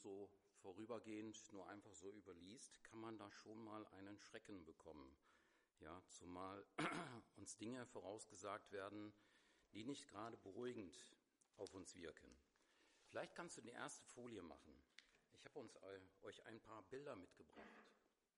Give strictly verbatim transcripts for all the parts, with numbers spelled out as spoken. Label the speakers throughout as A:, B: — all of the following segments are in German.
A: so vorübergehend nur einfach so überliest, kann man da schon mal einen Schrecken bekommen. Ja, zumal uns Dinge vorausgesagt werden, die nicht gerade beruhigend auf uns wirken. Vielleicht kannst du die erste Folie machen. Ich habe uns euch ein paar Bilder mitgebracht.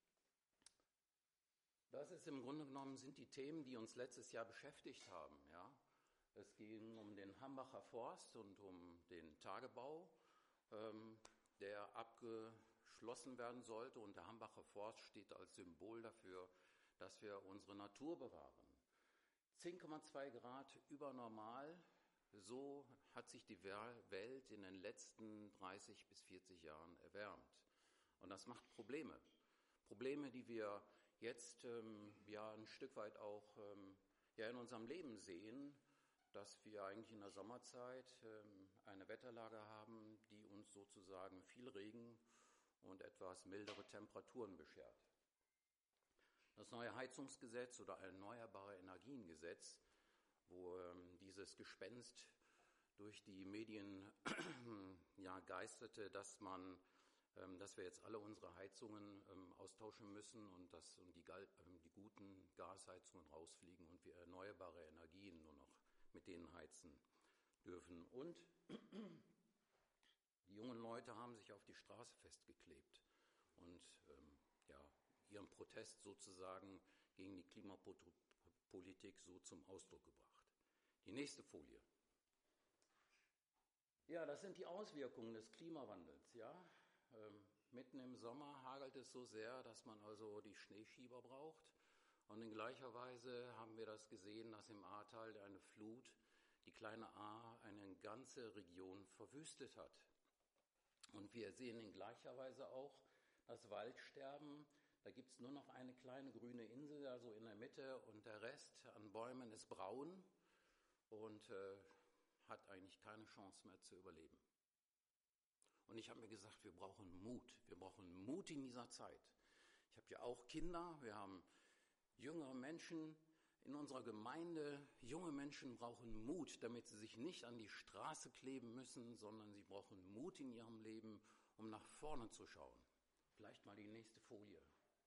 A: Das ist im Grunde genommen sind die Themen, die uns letztes Jahr beschäftigt haben. Ja, es ging um den Hambacher Forst und um den Tagebau, ähm, der abgeschlossen werden sollte. Und der Hambacher Forst steht als Symbol dafür, dass wir unsere Natur bewahren. zehn Komma zwei Grad über normal, so hat sich die Welt in den letzten dreißig bis vierzig Jahren erwärmt. Und das macht Probleme. Probleme, die wir jetzt ähm, ja ein Stück weit auch ähm, ja in unserem Leben sehen, dass wir eigentlich in der Sommerzeit ähm, eine Wetterlage haben, die uns sozusagen viel Regen und etwas mildere Temperaturen beschert. Das neue Heizungsgesetz oder Erneuerbare Energiengesetz, wo ähm, dieses Gespenst durch die Medien ja geisterte, dass man, ähm, dass wir jetzt alle unsere Heizungen ähm, austauschen müssen und dass und die, ähm, die guten Gasheizungen rausfliegen und wir erneuerbare Energien nur noch mit denen heizen dürfen. Und die jungen Leute haben sich auf die Straße festgeklebt und ähm, ja ihren Protest sozusagen gegen die Klimapolitik so zum Ausdruck gebracht. Die nächste Folie. Ja, das sind die Auswirkungen des Klimawandels. Ja, ähm, mitten im Sommer hagelt es so sehr, dass man also die Schneeschieber braucht. Und in gleicher Weise haben wir das gesehen, dass im Ahrtal eine Flut, die kleine Ahr, eine ganze Region verwüstet hat. Und wir sehen in gleicher Weise auch das Waldsterben. Da gibt es nur noch eine kleine grüne Insel, also in der Mitte, und der Rest an Bäumen ist braun und äh, hat eigentlich keine Chance mehr zu überleben. Und ich habe mir gesagt, wir brauchen Mut. Wir brauchen Mut in dieser Zeit. Ich habe ja auch Kinder, wir haben jüngere Menschen in unserer Gemeinde. Junge Menschen brauchen Mut, damit sie sich nicht an die Straße kleben müssen, sondern sie brauchen Mut in ihrem Leben, um nach vorne zu schauen. Vielleicht mal die nächste Folie.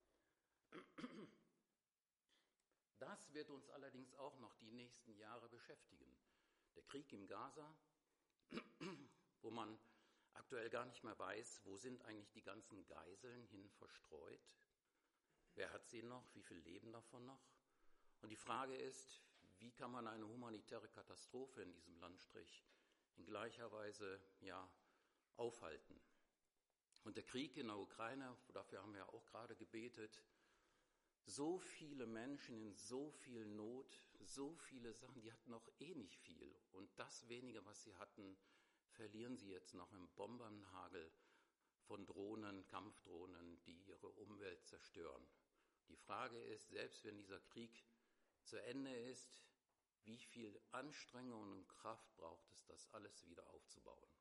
A: Das wird uns allerdings auch noch die nächsten Jahre beschäftigen. Der Krieg im Gaza, wo man aktuell gar nicht mehr weiß, wo sind eigentlich die ganzen Geiseln hin verstreut? Wer hat sie noch? Wie viele leben davon noch? Und die Frage ist, wie kann man eine humanitäre Katastrophe in diesem Landstrich in gleicher Weise ja, aufhalten? Und der Krieg in der Ukraine, dafür haben wir auch gerade gebetet, so viele Menschen in so viel Not, so viele Sachen, die hatten noch eh nicht viel. Und das wenige, was sie hatten, verlieren sie jetzt noch im Bombernhagel von Drohnen, Kampfdrohnen, die ihre Umwelt zerstören. Die Frage ist, selbst wenn dieser Krieg zu Ende ist, wie viel Anstrengung und Kraft braucht es, das alles wieder aufzubauen?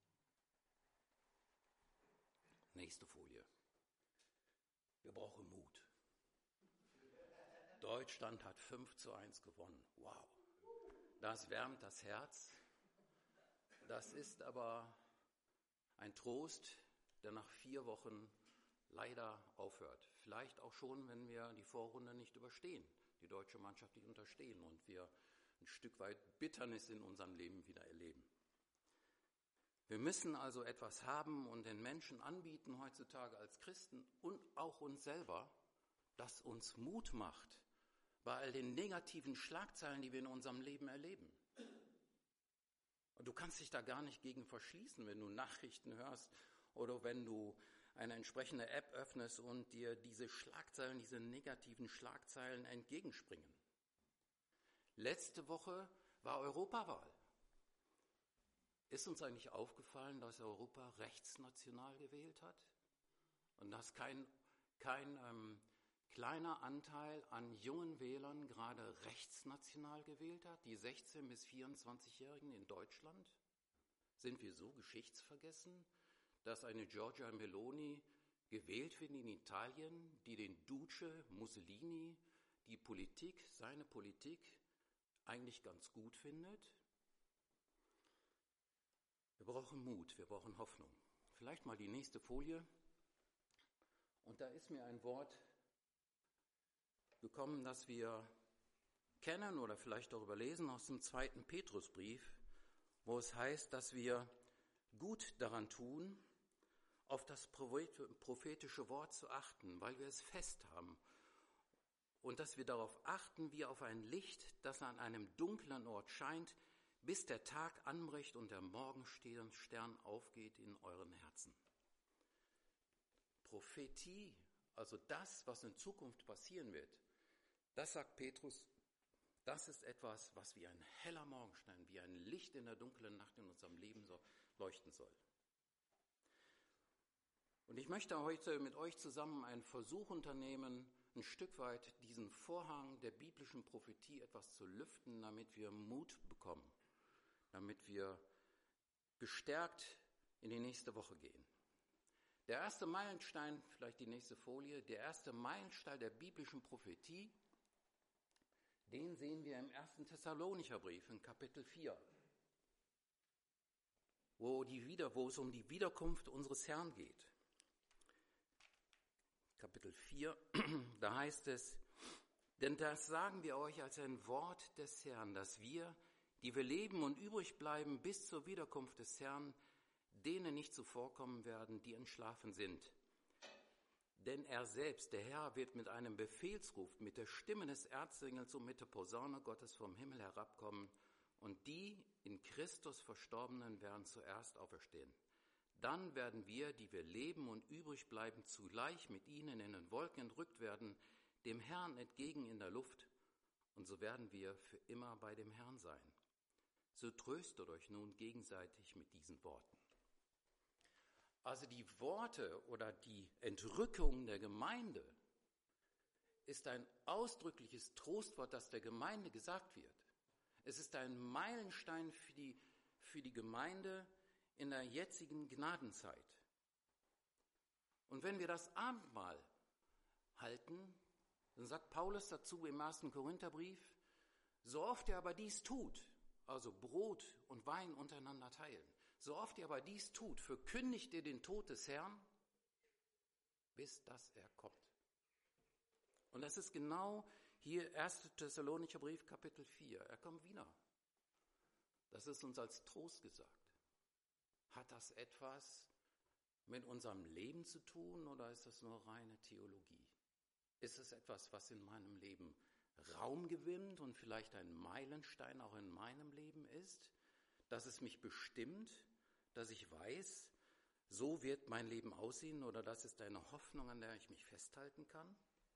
A: Nächste Folie. Wir brauchen Mut. Deutschland hat fünf zu eins gewonnen. Wow. Das wärmt das Herz. Das ist aber ein Trost, der nach vier Wochen leider aufhört. Vielleicht auch schon, wenn wir die Vorrunde nicht überstehen, die deutsche Mannschaft nicht unterstehen und wir ein Stück weit Bitternis in unserem Leben wieder erleben. Wir müssen also etwas haben und den Menschen anbieten heutzutage als Christen und auch uns selber, das uns Mut macht bei all den negativen Schlagzeilen, die wir in unserem Leben erleben. Und du kannst dich da gar nicht gegen verschließen, wenn du Nachrichten hörst oder wenn du eine entsprechende App öffnest und dir diese Schlagzeilen, diese negativen Schlagzeilen entgegenspringen. Letzte Woche war Europawahl. Ist uns eigentlich aufgefallen, dass Europa rechtsnational gewählt hat? Und dass kein, kein ähm, kleiner Anteil an jungen Wählern gerade rechtsnational gewählt hat, die sechzehn- bis vierundzwanzigjährigen in Deutschland? Sind wir so geschichtsvergessen, dass eine Giorgia Meloni gewählt wird in Italien, die den Duce Mussolini, die Politik, seine Politik eigentlich ganz gut findet? Wir brauchen Mut, wir brauchen Hoffnung. Vielleicht mal die nächste Folie. Und da ist mir ein Wort gekommen, das wir kennen oder vielleicht darüber lesen aus dem zweiten Petrusbrief, wo es heißt, dass wir gut daran tun, auf das prophetische Wort zu achten, weil wir es fest haben. Und dass wir darauf achten, wie auf ein Licht, das an einem dunklen Ort scheint, bis der Tag anbricht und der Morgenstern aufgeht in euren Herzen. Prophetie, also das, was in Zukunft passieren wird, das sagt Petrus, das ist etwas, was wie ein heller Morgenstern, wie ein Licht in der dunklen Nacht in unserem Leben so leuchten soll. Und ich möchte heute mit euch zusammen einen Versuch unternehmen, ein Stück weit diesen Vorhang der biblischen Prophetie etwas zu lüften, damit wir Mut bekommen, damit wir gestärkt in die nächste Woche gehen. Der erste Meilenstein, vielleicht die nächste Folie, der erste Meilenstein der biblischen Prophetie, den sehen wir im ersten Thessalonicher Brief in Kapitel vier, wo, die Wieder, wo es um die Wiederkunft unseres Herrn geht. Kapitel vier, da heißt es, denn das sagen wir euch als ein Wort des Herrn, dass wir, die wir leben und übrig bleiben bis zur Wiederkunft des Herrn, denen nicht zuvorkommen werden, die entschlafen sind. Denn er selbst, der Herr, wird mit einem Befehlsruf, mit der Stimme des Erzengels und mit der Posaune Gottes vom Himmel herabkommen, und die in Christus Verstorbenen werden zuerst auferstehen. Dann werden wir, die wir leben und übrig bleiben, zugleich mit ihnen in den Wolken entrückt werden, dem Herrn entgegen in der Luft, und so werden wir für immer bei dem Herrn sein. So tröstet euch nun gegenseitig mit diesen Worten. Also die Worte oder die Entrückung der Gemeinde ist ein ausdrückliches Trostwort, das der Gemeinde gesagt wird. Es ist ein Meilenstein für die, für die Gemeinde in der jetzigen Gnadenzeit. Und wenn wir das Abendmahl halten, dann sagt Paulus dazu im ersten Korintherbrief, so oft ihr aber dies tut, also Brot und Wein untereinander teilen, so oft ihr aber dies tut, verkündigt ihr den Tod des Herrn, bis dass er kommt. Und das ist genau hier erster Thessalonicher Brief, Kapitel vier. Er kommt wieder. Das ist uns als Trost gesagt. Hat das etwas mit unserem Leben zu tun oder ist das nur reine Theologie? Ist es etwas, was in meinem Leben Raum gewinnt und vielleicht ein Meilenstein auch in meinem Leben ist, dass es mich bestimmt, dass ich weiß, so wird mein Leben aussehen oder das ist eine Hoffnung, an der ich mich festhalten kann?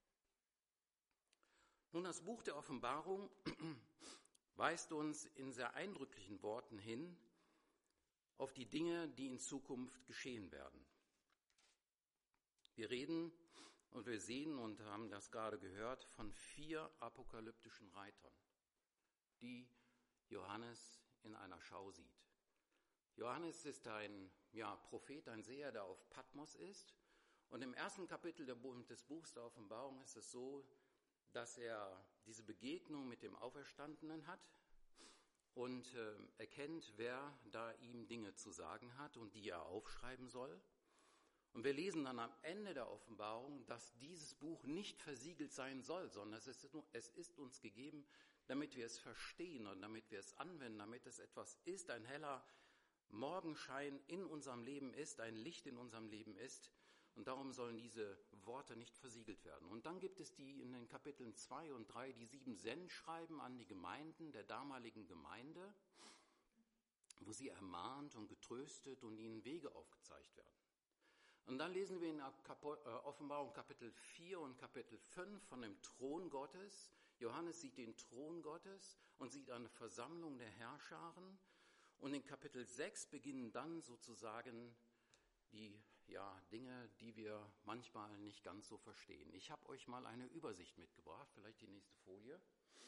A: Nun, das Buch der Offenbarung weist uns in sehr eindrücklichen Worten hin auf die Dinge, die in Zukunft geschehen werden. Wir reden und wir sehen und haben das gerade gehört von vier apokalyptischen Reitern, die Johannes in einer Schau sieht. Johannes ist ein ja, Prophet, ein Seher, der auf Patmos ist. Und im ersten Kapitel des Buchs der Offenbarung ist es so, dass er diese Begegnung mit dem Auferstandenen hat und äh, erkennt, wer da ihm Dinge zu sagen hat und die er aufschreiben soll. Und wir lesen dann am Ende der Offenbarung, dass dieses Buch nicht versiegelt sein soll, sondern es ist, es ist uns gegeben, damit wir es verstehen und damit wir es anwenden, damit es etwas ist, ein heller Morgenschein in unserem Leben ist, ein Licht in unserem Leben ist. Und darum sollen diese Worte nicht versiegelt werden. Und dann gibt es die in den Kapiteln zwei und drei, die sieben Sendschreiben an die Gemeinden der damaligen Gemeinde, wo sie ermahnt und getröstet und ihnen Wege aufgezeigt werden. Und dann lesen wir in Offenbarung Kapitel vier und Kapitel fünf von dem Thron Gottes. Johannes sieht den Thron Gottes und sieht eine Versammlung der Herrscharen. Und in Kapitel sechs beginnen dann sozusagen die ja, Dinge, die wir manchmal nicht ganz so verstehen. Ich habe euch mal eine Übersicht mitgebracht, vielleicht die nächste Folie,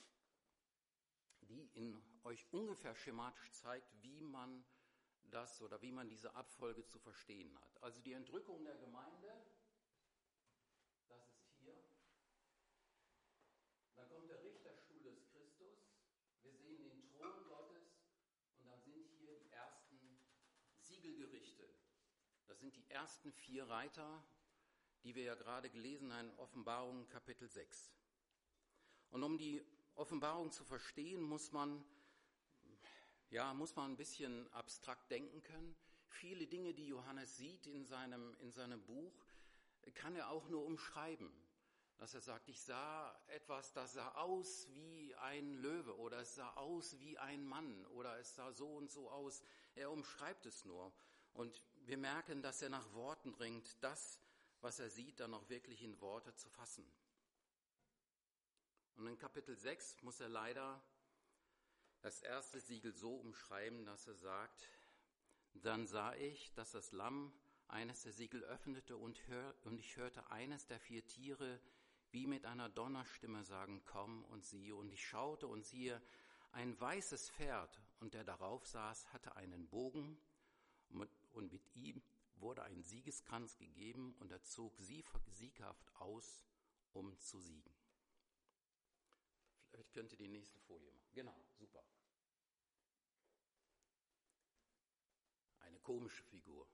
A: die in euch ungefähr schematisch zeigt, wie man das oder wie man diese Abfolge zu verstehen hat. Also die Entrückung der Gemeinde, das ist hier. Dann kommt der Richterstuhl des Christus. Wir sehen den Thron Gottes und dann sind hier die ersten Siegelgerichte. Das sind die ersten vier Reiter, die wir ja gerade gelesen haben in Offenbarung Kapitel sechs. Und um die Offenbarung zu verstehen, muss man, ja, muss man ein bisschen abstrakt denken können. Viele Dinge, die Johannes sieht in seinem, in seinem Buch, kann er auch nur umschreiben. Dass er sagt, ich sah etwas, das sah aus wie ein Löwe oder es sah aus wie ein Mann oder es sah so und so aus. Er umschreibt es nur. Und wir merken, dass er nach Worten ringt, das, was er sieht, dann auch wirklich in Worte zu fassen. Und in Kapitel sechs muss er leider das erste Siegel so umschreiben, dass er sagt, dann sah ich, dass das Lamm eines der Siegel öffnete und, hör, und ich hörte eines der vier Tiere wie mit einer Donnerstimme sagen, komm und siehe. Und ich schaute und siehe, ein weißes Pferd und der darauf saß, hatte einen Bogen und mit ihm wurde ein Siegeskranz gegeben und er zog sie sieghaft aus, um zu siegen. Vielleicht könnt ihr die nächste Folie machen. Genau, super. Eine komische Figur.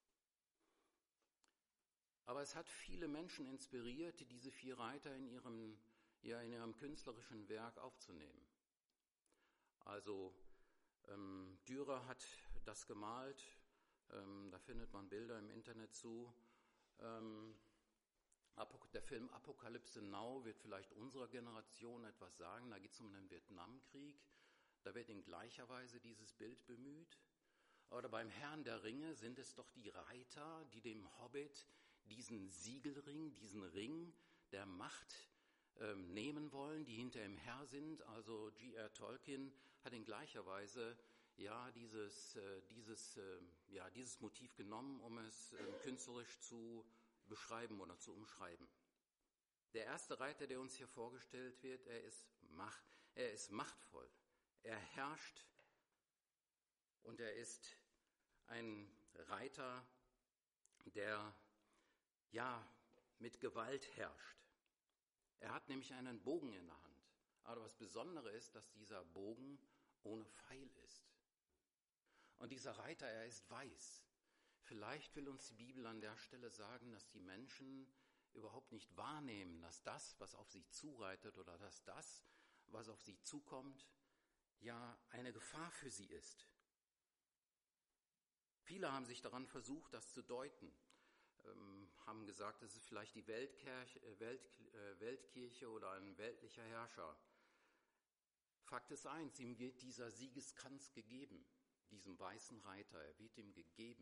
A: Aber es hat viele Menschen inspiriert, diese vier Reiter in ihrem, ja, in ihrem künstlerischen Werk aufzunehmen. Also ähm, Dürer hat das gemalt, ähm, da findet man Bilder im Internet zu. Ähm, der Film Apokalypse Now wird vielleicht unserer Generation etwas sagen. Da geht es um den Vietnamkrieg. Da wird in gleicher Weise dieses Bild bemüht. Oder beim Herrn der Ringe sind es doch die Reiter, die dem Hobbit diesen Siegelring, diesen Ring der Macht ähm, nehmen wollen, die hinter ihm her sind. Also G R Tolkien hat in gleicher Weise ja dieses, äh, dieses, äh, ja, dieses Motiv genommen, um es äh, künstlerisch zu beschreiben oder zu umschreiben. Der erste Reiter, der uns hier vorgestellt wird, er ist, Macht, er ist machtvoll, er herrscht und er ist ein Reiter, der ja mit Gewalt herrscht. Er hat nämlich einen Bogen in der Hand. Aber das Besondere ist, dass dieser Bogen ohne Pfeil ist. Und dieser Reiter, er ist weiß. Vielleicht will uns die Bibel an der Stelle sagen, dass die Menschen überhaupt nicht wahrnehmen, dass das, was auf sie zureitet oder dass das, was auf sie zukommt, ja eine Gefahr für sie ist. Viele haben sich daran versucht, das zu deuten, ähm, haben gesagt, es ist vielleicht die Weltkirche, äh, Welt, äh, Weltkirche oder ein weltlicher Herrscher. Fakt ist eins, ihm wird dieser Siegeskranz gegeben, diesem weißen Reiter, er wird ihm gegeben.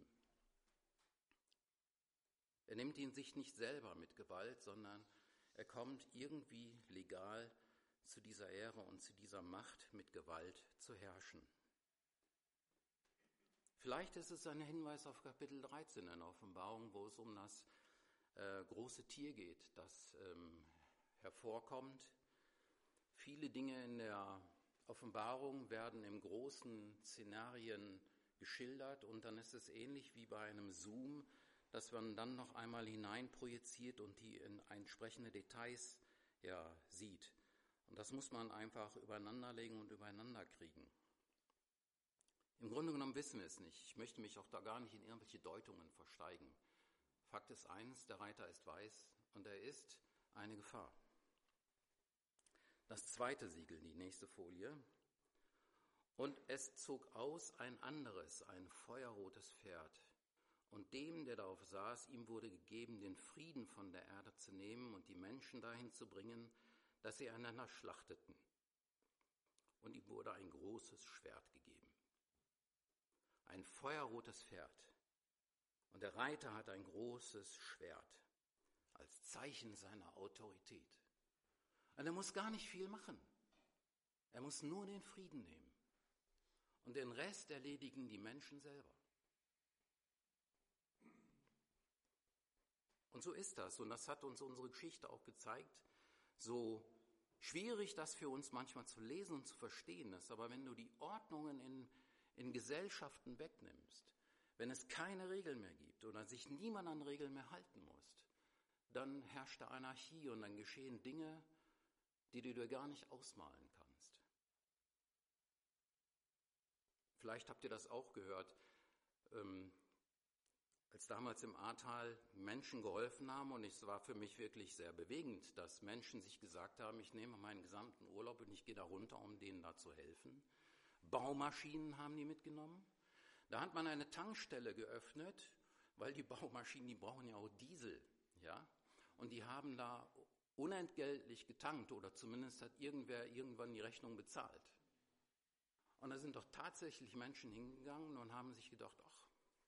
A: Er nimmt ihn sich nicht selber mit Gewalt, sondern er kommt irgendwie legal zu dieser Ehre und zu dieser Macht, mit Gewalt zu herrschen. Vielleicht ist es ein Hinweis auf Kapitel dreizehn in der Offenbarung, wo es um das äh, große Tier geht, das ähm, hervorkommt. Viele Dinge in der Offenbarung werden im großen Szenarien geschildert und dann ist es ähnlich wie bei einem Zoom, dass man dann noch einmal hineinprojiziert und die in entsprechende Details ja, sieht. Und das muss man einfach übereinanderlegen und übereinander kriegen. Im Grunde genommen wissen wir es nicht. Ich möchte mich auch da gar nicht in irgendwelche Deutungen versteigen. Fakt ist eins, der Reiter ist weiß und er ist eine Gefahr. Das zweite Siegel, die nächste Folie. Und es zog aus ein anderes, ein feuerrotes Pferd. Und dem, der darauf saß, ihm wurde gegeben, den Frieden von der Erde zu nehmen und die Menschen dahin zu bringen, dass sie einander schlachteten. Und ihm wurde ein großes Schwert gegeben. Ein feuerrotes Pferd. Und der Reiter hat ein großes Schwert als Zeichen seiner Autorität. Und er muss gar nicht viel machen. Er muss nur den Frieden nehmen. Und den Rest erledigen die Menschen selber. Und so ist das. Und das hat uns unsere Geschichte auch gezeigt. So schwierig das für uns manchmal zu lesen und zu verstehen ist. Aber wenn du die Ordnungen in in Gesellschaften wegnimmst, wenn es keine Regeln mehr gibt oder sich niemand an Regeln mehr halten muss, dann herrscht da Anarchie und dann geschehen Dinge, die du dir gar nicht ausmalen kannst. Vielleicht habt ihr das auch gehört. Ähm, als damals im Ahrtal Menschen geholfen haben, und es war für mich wirklich sehr bewegend, dass Menschen sich gesagt haben, ich nehme meinen gesamten Urlaub und ich gehe da runter, um denen da zu helfen. Baumaschinen haben die mitgenommen. Da hat man eine Tankstelle geöffnet, weil die Baumaschinen, die brauchen ja auch Diesel, ja, und die haben da unentgeltlich getankt, oder zumindest hat irgendwer irgendwann die Rechnung bezahlt. Und da sind doch tatsächlich Menschen hingegangen und haben sich gedacht, ach,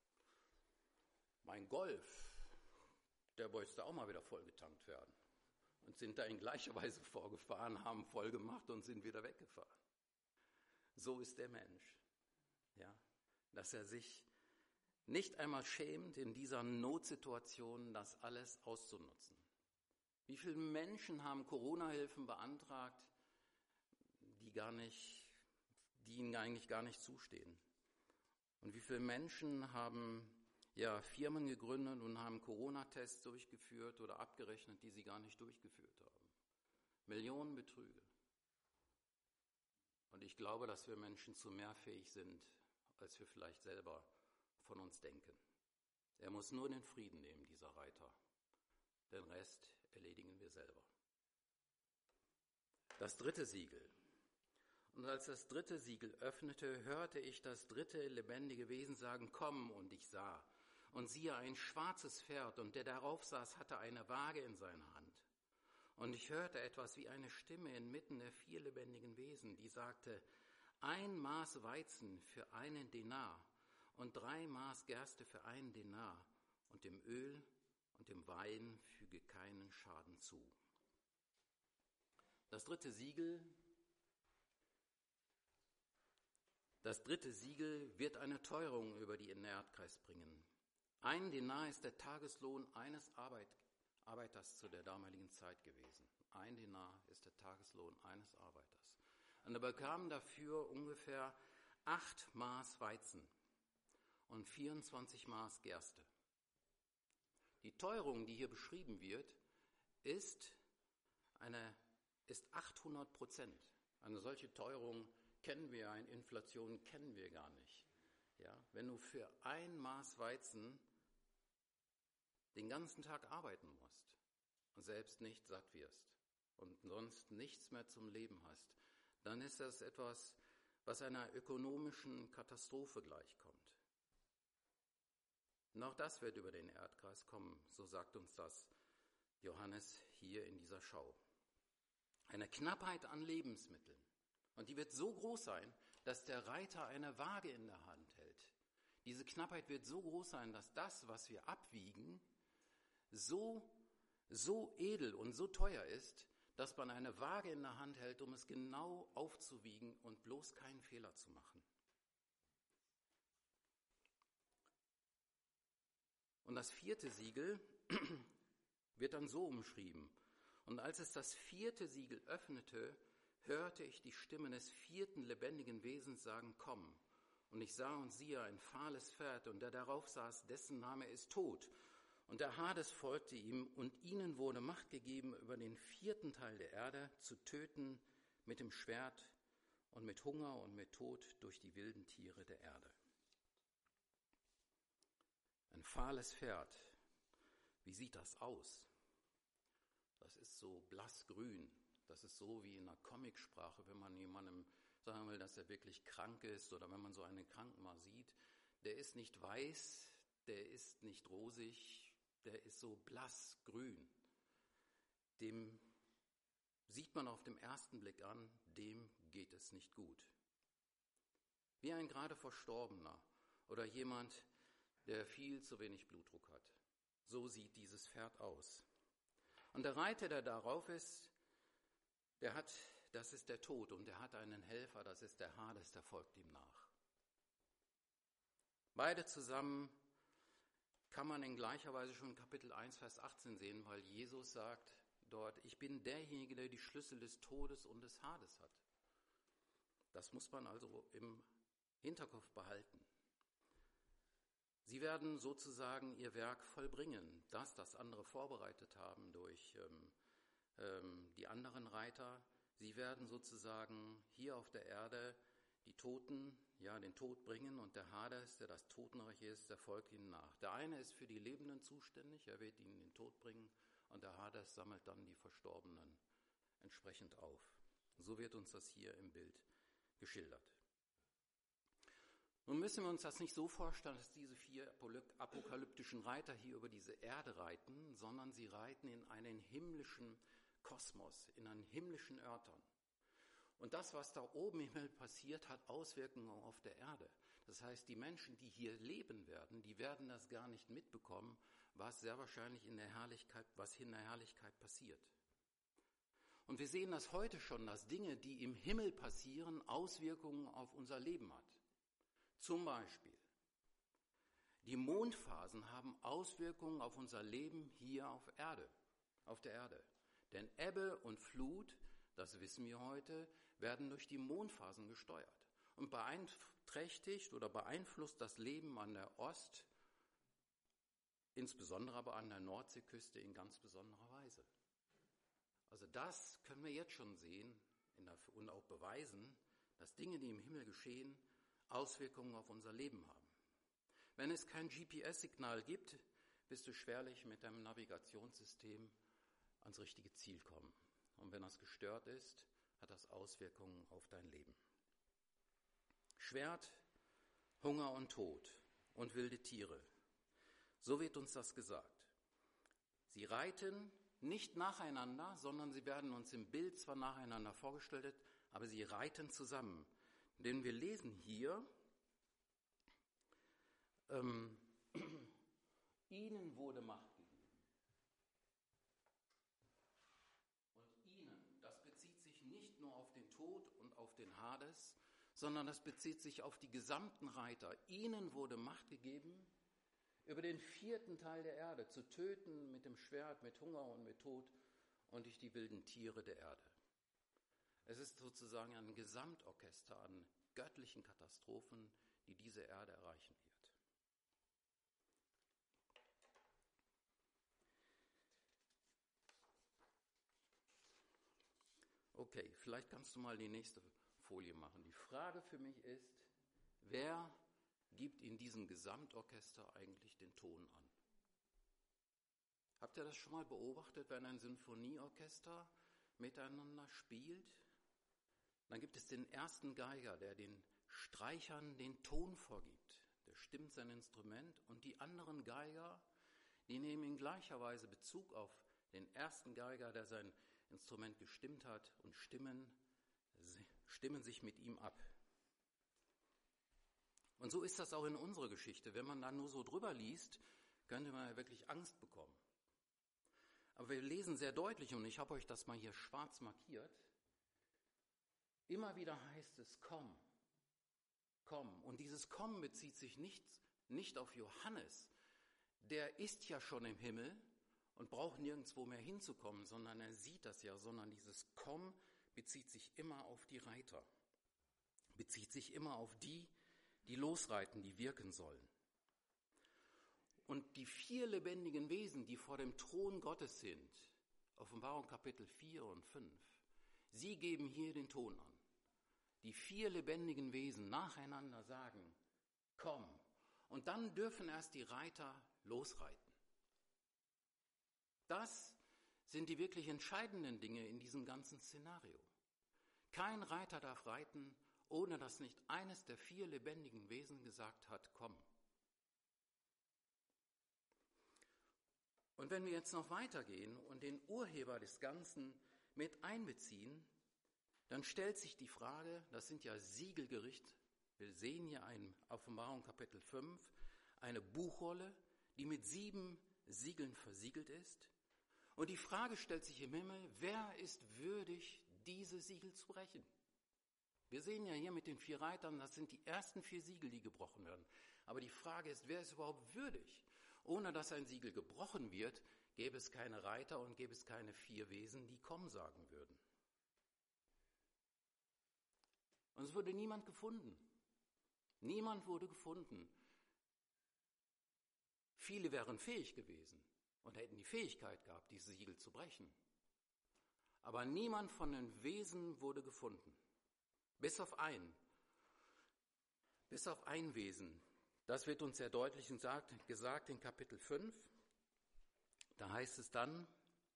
A: mein Golf, der wollte auch mal wieder vollgetankt werden. Und sind da in gleicher Weise vorgefahren, haben voll gemacht und sind wieder weggefahren. So ist der Mensch, ja, dass er sich nicht einmal schämt, in dieser Notsituation das alles auszunutzen. Wie viele Menschen haben Corona-Hilfen beantragt, die gar nicht, die ihnen eigentlich gar nicht zustehen? Und wie viele Menschen haben ja Firmen gegründet und haben Corona-Tests durchgeführt oder abgerechnet, die sie gar nicht durchgeführt haben? Millionen Betrüge. Und ich glaube, dass wir Menschen zu mehr fähig sind, als wir vielleicht selber von uns denken. Er muss nur den Frieden nehmen, dieser Reiter. Den Rest erledigen wir selber. Das dritte Siegel. Und als das dritte Siegel öffnete, hörte ich das dritte lebendige Wesen sagen, komm, und ich sah. Und siehe, ein schwarzes Pferd, und der darauf saß, hatte eine Waage in seiner Hand. Und ich hörte etwas wie eine Stimme inmitten der vier lebendigen Wesen, die sagte, ein Maß Weizen für einen Denar und drei Maß Gerste für einen Denar und dem Öl und dem Wein füge keinen Schaden zu. Das dritte Siegel, das dritte Siegel wird eine Teuerung über die in den Erdkreis bringen. Ein Denar ist der Tageslohn eines Arbeit, Arbeiters zu der damaligen Zeit gewesen. Ein Denar ist der Tageslohn eines Arbeiters. Und er bekam dafür ungefähr acht Maß Weizen und vierundzwanzig Maß Gerste. Die Teuerung, die hier beschrieben wird, ist, eine, ist achthundert Prozent. Eine solche Teuerung kennen wir, eine Inflation kennen wir gar nicht. Ja, wenn du für ein Maß Weizen den ganzen Tag arbeiten musst und selbst nicht satt wirst und sonst nichts mehr zum Leben hast, dann ist das etwas, was einer ökonomischen Katastrophe gleichkommt. Und auch das wird über den Erdkreis kommen, so sagt uns das Johannes hier in dieser Schau. Eine Knappheit an Lebensmitteln. Und die wird so groß sein, dass der Reiter eine Waage in der Hand hält. Diese Knappheit wird so groß sein, dass das, was wir abwiegen, so, so edel und so teuer ist, dass man eine Waage in der Hand hält, um es genau aufzuwiegen und bloß keinen Fehler zu machen. Und das vierte Siegel wird dann so umschrieben. Und als es das vierte Siegel öffnete, hörte ich die Stimme des vierten lebendigen Wesens sagen, komm. Und ich sah und siehe ein fahles Pferd, und der darauf saß, dessen Name ist Tod. Und der Hades folgte ihm, und ihnen wurde Macht gegeben, über den vierten Teil der Erde zu töten mit dem Schwert und mit Hunger und mit Tod durch die wilden Tiere der Erde. Ein fahles Pferd. Wie sieht das aus? Das ist so blassgrün. Das ist so wie in einer Comicsprache, wenn man jemandem sagen will, dass er wirklich krank ist, oder wenn man so einen Kranken mal sieht. Der ist nicht weiß, der ist nicht rosig, der ist so blassgrün. Dem sieht man auf dem ersten Blick an, dem geht es nicht gut. Wie ein gerade Verstorbener oder jemand, der viel zu wenig Blutdruck hat. So sieht dieses Pferd aus. Und der Reiter, der darauf ist, der hat, das ist der Tod, und der hat einen Helfer, das ist der Hades, der folgt ihm nach. Beide zusammen kann man in gleicher Weise schon in Kapitel eins, Vers achtzehn sehen, weil Jesus sagt dort, ich bin derjenige, der die Schlüssel des Todes und des Hades hat. Das muss man also im Hinterkopf behalten. Sie werden sozusagen ihr Werk vollbringen, das, das andere vorbereitet haben durch ähm, ähm, die anderen Reiter. Sie werden sozusagen hier auf der Erde die Toten, ja, den Tod bringen, und der Hades, der das Totenreich ist, der folgt ihnen nach. Der eine ist für die Lebenden zuständig, er wird ihnen den Tod bringen, und der Hades sammelt dann die Verstorbenen entsprechend auf. So wird uns das hier im Bild geschildert. Nun müssen wir uns das nicht so vorstellen, dass diese vier apokalyptischen Reiter hier über diese Erde reiten, sondern sie reiten in einen himmlischen Kosmos, in einen himmlischen Örtern. Und das, was da oben im Himmel passiert, hat Auswirkungen auf der Erde. Das heißt, die Menschen, die hier leben werden, die werden das gar nicht mitbekommen, was sehr wahrscheinlich in der Herrlichkeit, was in der Herrlichkeit passiert. Und wir sehen das heute schon, dass Dinge, die im Himmel passieren, Auswirkungen auf unser Leben hat. Zum Beispiel, die Mondphasen haben Auswirkungen auf unser Leben hier auf Erde, auf der Erde. Denn Ebbe und Flut, das wissen wir heute, werden durch die Mondphasen gesteuert und beeinträchtigt oder beeinflusst das Leben an der Ost, insbesondere aber an der Nordseeküste in ganz besonderer Weise. Also das können wir jetzt schon sehen und auch beweisen, dass Dinge, die im Himmel geschehen, Auswirkungen auf unser Leben haben. Wenn es kein G P S-Signal gibt, wirst du schwerlich mit deinem Navigationssystem ans richtige Ziel kommen. Und wenn das gestört ist, hat das Auswirkungen auf dein Leben. Schwert, Hunger und Tod und wilde Tiere. So wird uns das gesagt. Sie reiten nicht nacheinander, sondern sie werden uns im Bild zwar nacheinander vorgestellt, aber sie reiten zusammen. Denn wir lesen hier, ähm, ihnen wurde Macht gegeben. Und ihnen, das bezieht sich nicht nur auf den Tod und auf den Hades, sondern das bezieht sich auf die gesamten Reiter. Ihnen wurde Macht gegeben, über den vierten Teil der Erde zu töten mit dem Schwert, mit Hunger und mit Tod und durch die wilden Tiere der Erde. Es ist sozusagen ein Gesamtorchester an göttlichen Katastrophen, die diese Erde erreichen wird. Okay, vielleicht kannst du mal die nächste Folie machen. Die Frage für mich ist, wer gibt in diesem Gesamtorchester eigentlich den Ton an? Habt ihr das schon mal beobachtet, wenn ein Sinfonieorchester miteinander spielt? Dann gibt es den ersten Geiger, der den Streichern den Ton vorgibt. Der stimmt sein Instrument und die anderen Geiger, die nehmen in gleicher Weise Bezug auf den ersten Geiger, der sein Instrument gestimmt hat, und stimmen, stimmen sich mit ihm ab. Und so ist das auch in unserer Geschichte. Wenn man da nur so drüber liest, könnte man ja wirklich Angst bekommen. Aber wir lesen sehr deutlich, und ich habe euch das mal hier schwarz markiert, immer wieder heißt es, komm, komm. Und dieses Kommen bezieht sich nicht, nicht auf Johannes. Der ist ja schon im Himmel und braucht nirgendwo mehr hinzukommen, sondern er sieht das ja, sondern dieses Komm bezieht sich immer auf die Reiter, bezieht sich immer auf die, die losreiten, die wirken sollen. Und die vier lebendigen Wesen, die vor dem Thron Gottes sind, Offenbarung Kapitel vier und fünf, sie geben hier den Ton an. Die vier lebendigen Wesen nacheinander sagen, komm. Und dann dürfen erst die Reiter losreiten. Das sind die wirklich entscheidenden Dinge in diesem ganzen Szenario. Kein Reiter darf reiten, ohne dass nicht eines der vier lebendigen Wesen gesagt hat, komm. Und wenn wir jetzt noch weitergehen und den Urheber des Ganzen mit einbeziehen, dann stellt sich die Frage, das sind ja Siegelgericht, wir sehen hier in Offenbarung Kapitel fünf, eine Buchrolle, die mit sieben Siegeln versiegelt ist. Und die Frage stellt sich im Himmel, wer ist würdig, diese Siegel zu brechen? Wir sehen ja hier mit den vier Reitern, das sind die ersten vier Siegel, die gebrochen werden. Aber die Frage ist, wer ist überhaupt würdig? Ohne dass ein Siegel gebrochen wird, gäbe es keine Reiter und gäbe es keine vier Wesen, die komm sagen würden. Und es wurde niemand gefunden. Niemand wurde gefunden. Viele wären fähig gewesen und hätten die Fähigkeit gehabt, diese Siegel zu brechen. Aber niemand von den Wesen wurde gefunden. Bis auf einen. Bis auf ein Wesen. Das wird uns sehr deutlich gesagt in Kapitel fünf. Da heißt es dann: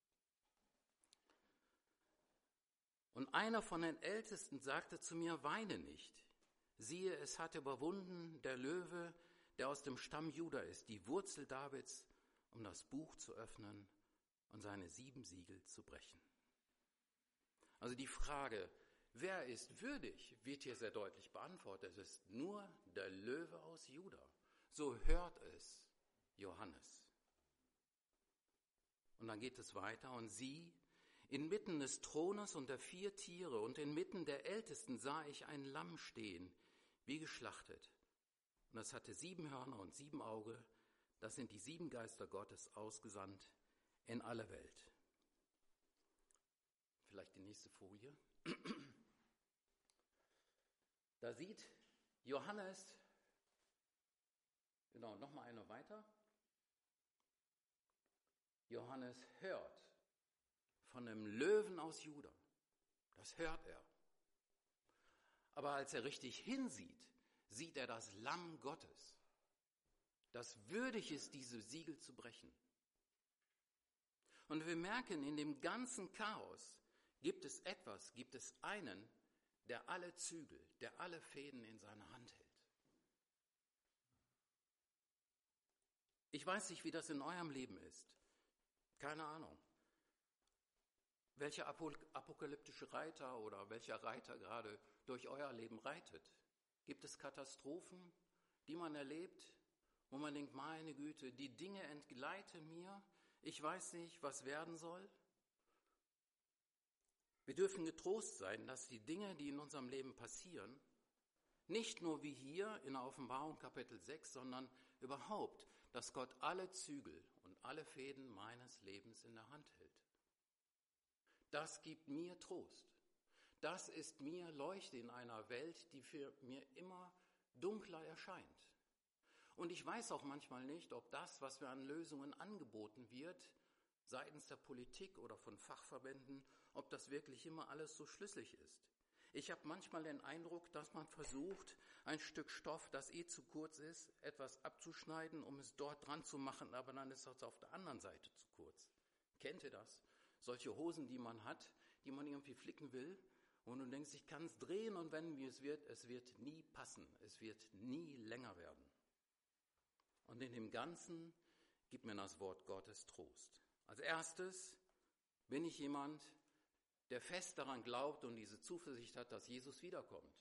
A: Und einer von den Ältesten sagte zu mir, weine nicht. Siehe, es hat überwunden der Löwe, der aus dem Stamm Juda ist, die Wurzel Davids, um das Buch zu öffnen und seine sieben Siegel zu brechen. Also die Frage, wer ist würdig, wird hier sehr deutlich beantwortet. Es ist nur der Löwe aus Juda. So hört es Johannes. Und dann geht es weiter. Und sieh, inmitten des Thrones und der vier Tiere und inmitten der Ältesten sah ich ein Lamm stehen, wie geschlachtet. Und es hatte sieben Hörner und sieben Augen. Das sind die sieben Geister Gottes, ausgesandt in alle Welt. Vielleicht die nächste Folie. Da sieht Johannes, genau, nochmal eine weiter. Johannes hört von dem Löwen aus Juda. Das hört er. Aber als er richtig hinsieht, sieht er das Lamm Gottes, das würdig ist, diese Siegel zu brechen. Und wir merken, in dem ganzen Chaos gibt es etwas, gibt es einen, der alle Zügel, der alle Fäden in seiner Hand hält. Ich weiß nicht, wie das in eurem Leben ist. Keine Ahnung. Welcher apokalyptische Reiter oder welcher Reiter gerade durch euer Leben reitet. Gibt es Katastrophen, die man erlebt, wo man denkt, meine Güte, die Dinge entgleiten mir, ich weiß nicht, was werden soll? Wir dürfen getrost sein, dass die Dinge, die in unserem Leben passieren, nicht nur wie hier in der Offenbarung Kapitel sechs, sondern überhaupt, dass Gott alle Zügel und alle Fäden meines Lebens in der Hand hält. Das gibt mir Trost. Das ist mir Leuchte in einer Welt, die für mir immer dunkler erscheint. Und ich weiß auch manchmal nicht, ob das, was mir an Lösungen angeboten wird, seitens der Politik oder von Fachverbänden, ob das wirklich immer alles so schlüssig ist. Ich habe manchmal den Eindruck, dass man versucht, ein Stück Stoff, das eh zu kurz ist, etwas abzuschneiden, um es dort dran zu machen, aber dann ist es auf der anderen Seite zu kurz. Kennt ihr das? Solche Hosen, die man hat, die man irgendwie flicken will, und du denkst, ich kann es drehen und wenden, wie es wird, es wird nie passen, es wird nie länger werden. Und in dem Ganzen gibt mir das Wort Gottes Trost. Als erstes bin ich jemand, der fest daran glaubt und diese Zuversicht hat, dass Jesus wiederkommt.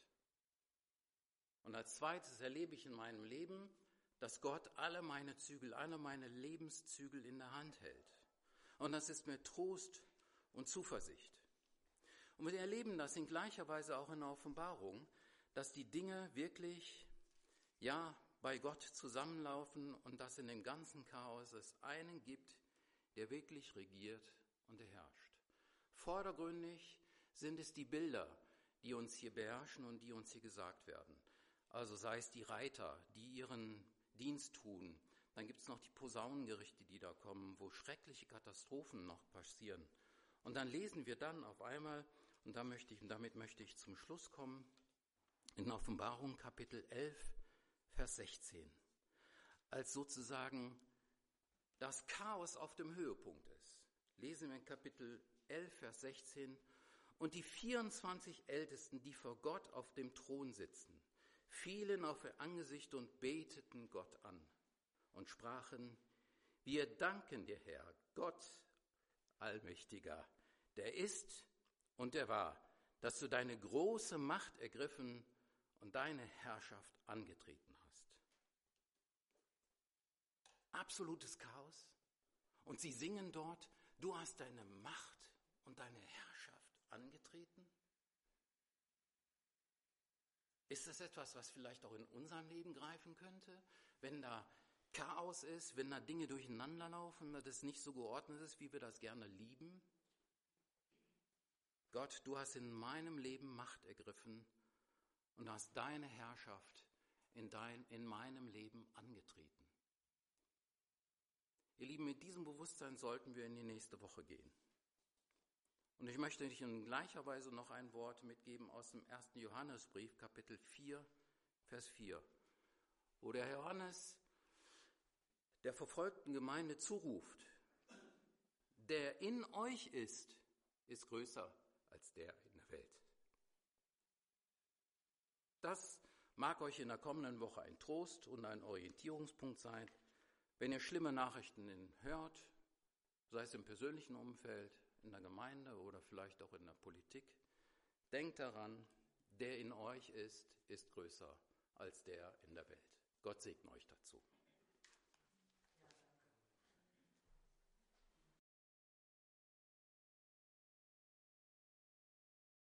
A: Und als zweites erlebe ich in meinem Leben, dass Gott alle meine Zügel, alle meine Lebenszügel in der Hand hält. Und das ist mir Trost und Zuversicht. Und wir erleben das in gleicher Weise auch in der Offenbarung, dass die Dinge wirklich, ja, bei Gott zusammenlaufen und dass in dem ganzen Chaos es einen gibt, der wirklich regiert und der herrscht. Vordergründig sind es die Bilder, die uns hier beherrschen und die uns hier gesagt werden. Also sei es die Reiter, die ihren Dienst tun. Dann gibt es noch die Posaunengerichte, die da kommen, wo schreckliche Katastrophen noch passieren. Und dann lesen wir dann auf einmal, und da möchte ich, und damit möchte ich zum Schluss kommen, in Offenbarung Kapitel elf, Vers sechzehn, als sozusagen das Chaos auf dem Höhepunkt ist. Lesen wir in Kapitel elf, Vers sechzehn, und die vierundzwanzig Ältesten, die vor Gott auf dem Thron sitzen, fielen auf ihr Angesicht und beteten Gott an und sprachen, wir danken dir, Herr, Gott Allmächtiger, der ist und der war, dass du deine große Macht ergriffen und deine Herrschaft angetreten hast. Absolutes Chaos. Und sie singen dort, du hast deine Macht und deine Herrschaft angetreten. Ist das etwas, was vielleicht auch in unserem Leben greifen könnte? Wenn da Chaos ist, wenn da Dinge durcheinander laufen, dass es nicht so geordnet ist, wie wir das gerne lieben? Gott, du hast in meinem Leben Macht ergriffen und hast deine Herrschaft in, dein, in meinem Leben angetreten. Ihr Lieben, mit diesem Bewusstsein sollten wir in die nächste Woche gehen. Und ich möchte euch in gleicher Weise noch ein Wort mitgeben aus dem ersten Johannesbrief, Kapitel vier, Vers vier, wo der Johannes der verfolgten Gemeinde zuruft, der in euch ist, ist größer als der in der Welt. Das mag euch in der kommenden Woche ein Trost und ein Orientierungspunkt sein, wenn ihr schlimme Nachrichten hört, sei es im persönlichen Umfeld, in der Gemeinde oder vielleicht auch in der Politik. Denkt daran, der in euch ist, ist größer als der in der Welt. Gott segne euch dazu.